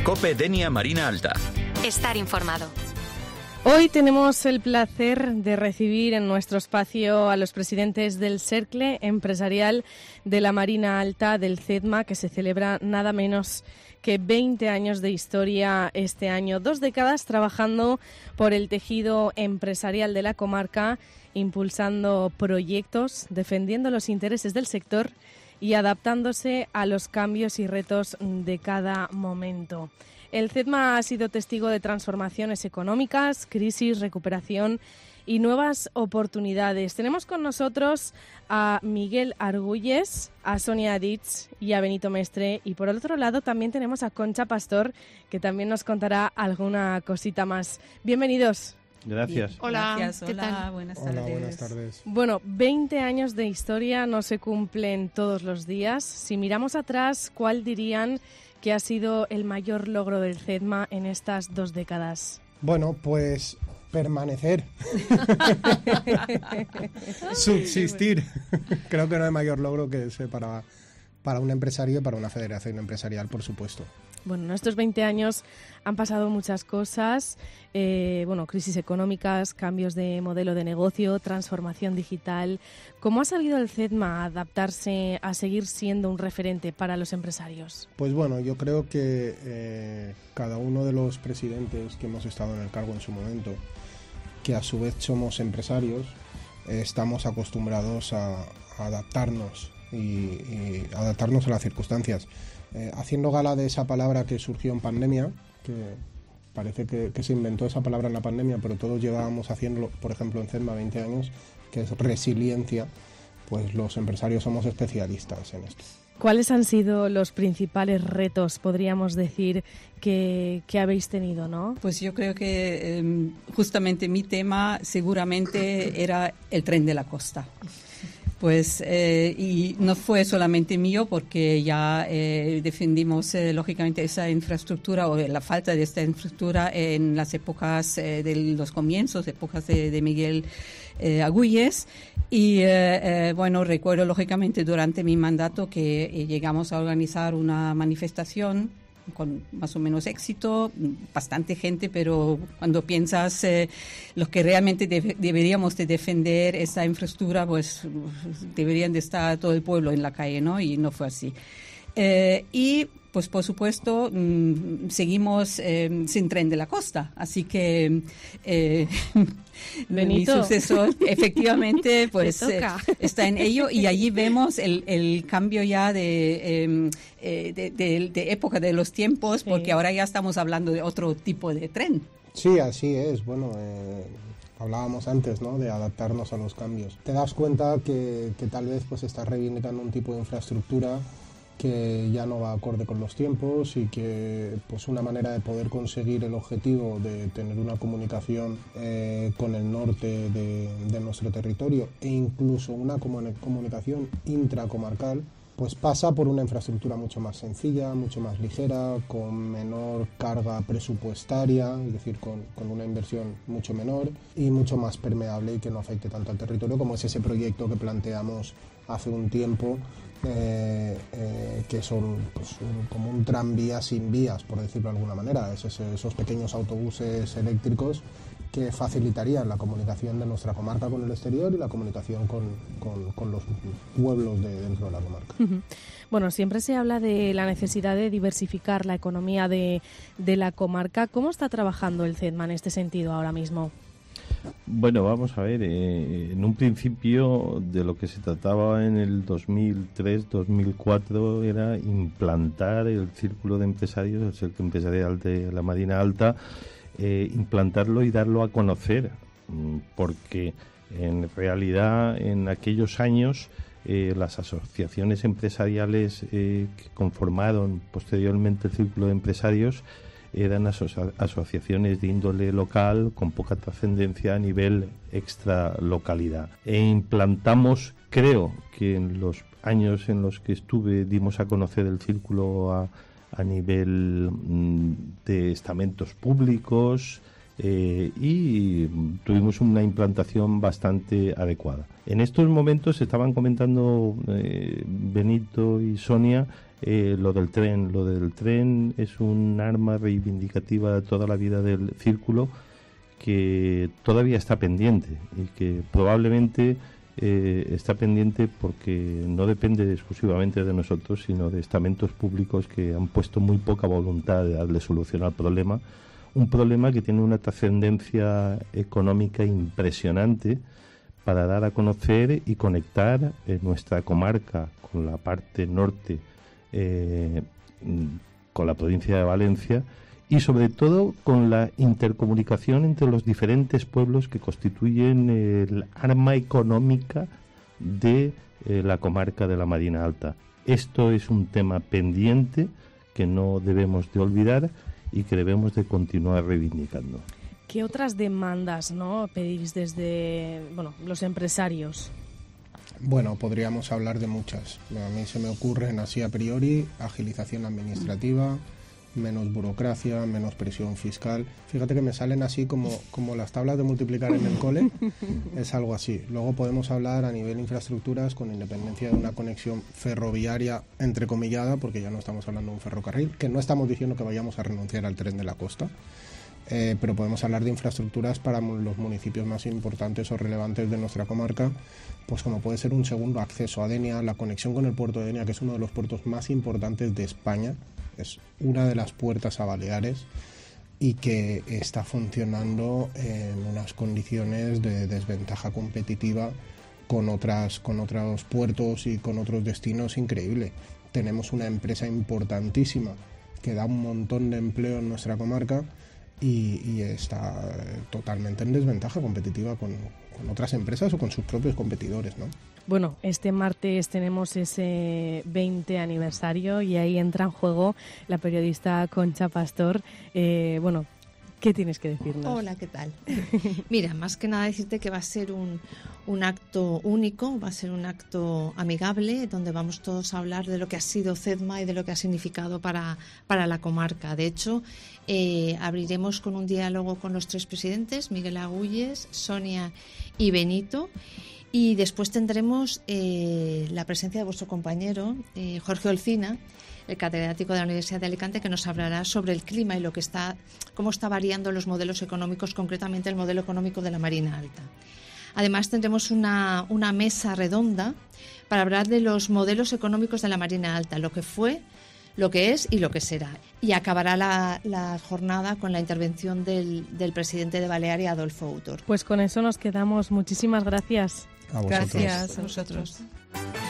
COPE Denia Marina Alta. Estar informado. Hoy tenemos el placer de recibir en nuestro espacio a los presidentes del Cercle Empresarial de la Marina Alta del CEDMA, que se celebra nada menos que 20 años de historia este año. 2 décadas trabajando por el tejido empresarial de la comarca, impulsando proyectos, defendiendo los intereses del sector y adaptándose a los cambios y retos de cada momento. El CEDMA ha sido testigo de transformaciones económicas, crisis, recuperación y nuevas oportunidades. Tenemos con nosotros a Miguel Argüelles, a Sonia Ditz y a Benito Mestre. Y por el otro lado también tenemos a Concha Pastor, que también nos contará alguna cosita más. Bienvenidos. Gracias. Hola, gracias. ¿qué Hola, tal? buenas Hola, tardes. buenas tardes. Bueno, 20 años de historia no se cumplen todos los días. Si miramos atrás, ¿cuál dirían que ha sido el mayor logro del CEDMA en estas 2 décadas? Bueno, pues permanecer. Subsistir. Creo que no hay mayor logro que ese para un empresario y para una federación empresarial, por supuesto. Bueno, en estos 20 años han pasado muchas cosas, crisis económicas, cambios de modelo de negocio, transformación digital. ¿Cómo ha sabido el CEDMA a adaptarse a seguir siendo un referente para los empresarios? Pues bueno, yo creo que cada uno de los presidentes que hemos estado en el cargo en su momento, que a su vez somos empresarios, estamos acostumbrados a adaptarnos y adaptarnos a las circunstancias. Haciendo gala de esa palabra que surgió en pandemia, que parece que se inventó esa palabra en la pandemia, pero todos llevábamos haciéndolo, por ejemplo, en CEDMA 20 años, que es resiliencia, pues los empresarios somos especialistas en esto. ¿Cuáles han sido los principales retos, podríamos decir, que habéis tenido, no? Pues yo creo que justamente mi tema seguramente era el tren de la costa. Pues y no fue solamente mío, porque ya defendimos lógicamente esa infraestructura o la falta de esta infraestructura en las épocas de los comienzos, épocas de Miguel Argüelles. Y recuerdo lógicamente durante mi mandato que llegamos a organizar una manifestación con más o menos éxito, bastante gente, pero cuando piensas los que realmente deberíamos de defender esa infraestructura, pues deberían de estar todo el pueblo en la calle, ¿no? Y no fue así. Y pues por supuesto seguimos sin tren de la costa, así que mi sucesor efectivamente pues está en ello, y allí vemos el cambio ya de época de los tiempos, sí. Porque ahora ya estamos hablando de otro tipo de tren. Sí, así es. Bueno, hablábamos antes, ¿no?, de adaptarnos a los cambios. Te das cuenta que tal vez pues estás reivindicando un tipo de infraestructura que ya no va acorde con los tiempos, y que pues una manera de poder conseguir el objetivo de tener una comunicación con el norte de nuestro territorio, e incluso una comunicación intracomarcal, pues pasa por una infraestructura mucho más sencilla, mucho más ligera, con menor carga presupuestaria, es decir, con una inversión mucho menor y mucho más permeable, y que no afecte tanto al territorio, como es ese proyecto que planteamos hace un tiempo, que son pues, como un tranvía sin vías, por decirlo de alguna manera. Esos pequeños autobuses eléctricos que facilitarían la comunicación de nuestra comarca con el exterior y la comunicación con los pueblos dentro de la comarca. Bueno, siempre se habla de la necesidad de diversificar la economía de la comarca. ¿Cómo está trabajando el CEDMA en este sentido ahora mismo? Bueno, vamos a ver, en un principio de lo que se trataba en el 2003-2004 era implantar el Círculo de Empresarios, el Cercle Empresarial de la Marina Alta, implantarlo y darlo a conocer, porque en realidad en aquellos años las asociaciones empresariales que conformaron posteriormente el Círculo de Empresarios eran asociaciones de índole local con poca trascendencia a nivel extralocalidad. E implantamos, creo que en los años en los que estuve, dimos a conocer el círculo a nivel de estamentos públicos, y tuvimos una implantación bastante adecuada. En estos momentos estaban comentando Benito y Sonia lo del tren. Lo del tren es un arma reivindicativa de toda la vida del círculo que todavía está pendiente y que probablemente está pendiente porque no depende exclusivamente de nosotros, sino de estamentos públicos que han puesto muy poca voluntad de darle solución al problema. Un problema que tiene una trascendencia económica impresionante para dar a conocer y conectar nuestra comarca con la parte norte, con la provincia de Valencia, y sobre todo con la intercomunicación entre los diferentes pueblos que constituyen el arma económica de la comarca de la Marina Alta. Esto es un tema pendiente que no debemos de olvidar y que debemos de continuar reivindicando. ¿Qué otras demandas, pedís desde los empresarios? Bueno, podríamos hablar de muchas. A mí se me ocurren así a priori: agilización administrativa, menos burocracia, menos presión fiscal. Fíjate que me salen así como las tablas de multiplicar en el cole, es algo así. Luego podemos hablar a nivel infraestructuras, con independencia de una conexión ferroviaria entrecomillada, porque ya no estamos hablando de un ferrocarril, que no estamos diciendo que vayamos a renunciar al tren de la costa, pero podemos hablar de infraestructuras para los municipios más importantes o relevantes de nuestra comarca, pues como puede ser un segundo acceso a Denia, la conexión con el puerto de Denia, que es uno de los puertos más importantes de España. Es una de las puertas a Baleares y que está funcionando en unas condiciones de desventaja competitiva con otros puertos y con otros destinos increíble. Tenemos una empresa importantísima que da un montón de empleo en nuestra comarca y está totalmente en desventaja competitiva con otras empresas o con sus propios competidores, ¿no? Bueno, este martes tenemos ese 20 aniversario y ahí entra en juego la periodista Concha Pastor. ¿Qué tienes que decirnos? Hola, ¿qué tal? Mira, más que nada decirte que va a ser un acto único, va a ser un acto amigable, donde vamos todos a hablar de lo que ha sido CEDMA y de lo que ha significado para la comarca. De hecho, abriremos con un diálogo con los tres presidentes, Miguel Agulles, Sonia y Benito. Y después tendremos la presencia de vuestro compañero, Jorge Olcina, el catedrático de la Universidad de Alicante, que nos hablará sobre el clima y cómo está variando los modelos económicos, concretamente el modelo económico de la Marina Alta. Además tendremos una mesa redonda para hablar de los modelos económicos de la Marina Alta, lo que fue, lo que es y lo que será. Y acabará la jornada con la intervención del presidente de Balearia, Adolfo Autor. Pues con eso nos quedamos. Muchísimas gracias. A vosotros. Gracias a vosotros.